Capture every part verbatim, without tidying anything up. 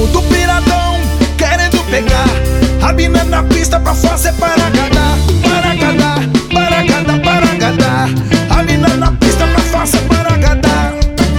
mundo piradão, querendo pegar a mina na pista pra fazer paragadá. Paragadá, paragadá, paragadá. A mina na pista pra fazer paragadá.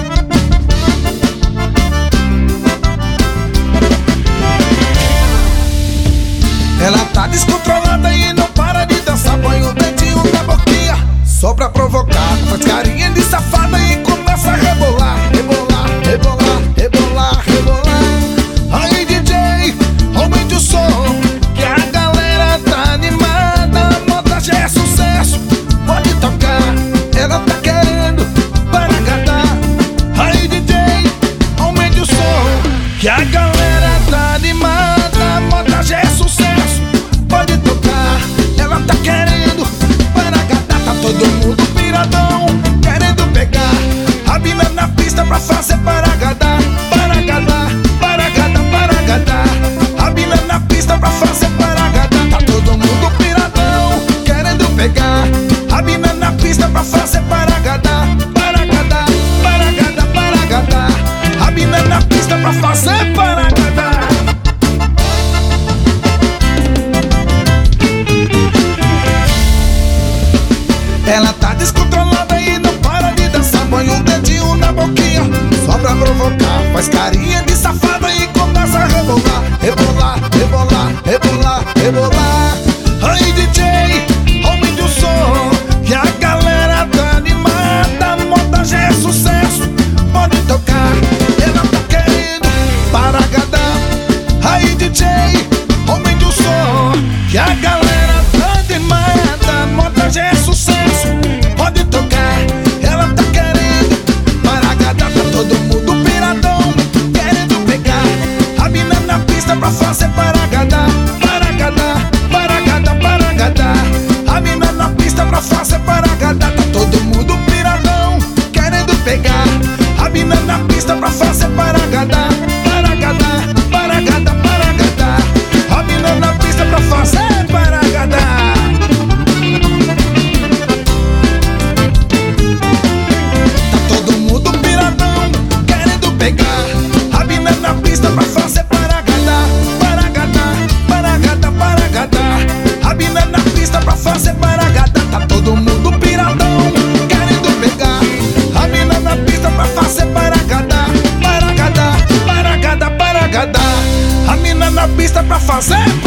Ela tá descontrolada e não para de dançar. Põe o dedinho na boquinha só pra provocar. Faz carinha de safada e começa a rebolar. Rebolar, rebolar, rebolar, rebolar. Aí D J, aumente o som, que a galera tá animada. A montagem é sucesso, pode tocar. Ela tá querendo paragadá. Aí D J, aumente o som, que a galera tá animada. A montagem é sucesso, pode tocar. Ela tá querendo paragadá. Tá todo mundo piradão, querendo pegar a mina na pista pra fazer paragadá. Paragadá, paragadá, paragadá. A mina na pista pra fazer paragadá. Tá todo mundo piradão, querendo pegar a mina na pista pra fazer paragadá. Paragadá, paragadá, paragadá. A mina na pista pra fazer paragadá. Ela tá descontrolada e não para de dançar. Põe um dedinho na boquinha só pra provocar. Faz carinha de safada e começa a rebolar. Rebolar, rebolar, rebolar, rebolar. Aí D J, aumente o som, que a galera tá animada. A montagem é sucesso, pode tocar. Ela tá querendo paragadá. Aí D J, aumente o som, que a galera tá animada. A montagem é sucesso, pode tocar. Ela tá querendo paragadá. Tá todo mundo piradão, querendo pegar a mina na pista pra fazer paragadá. Paragadá, paragadá, paragadá. A mina na pista pra fazer paragadá. Tá todo mundo piradão, querendo pegar a mina na pista pra fazer paragadá. Paragadá, paragadá, paragadá. A mina na pista pra fazer paragadá. Pegar a mina na pista pra fazer paragadá. Paragadá, paragadá, paragadá. A mina na pista pra fazer paragadá. Tá todo mundo piradão, querendo pegar a mina na pista pra fazer paragadá. Paragadá, paragadá, paragadá. A mina na pista pra fazer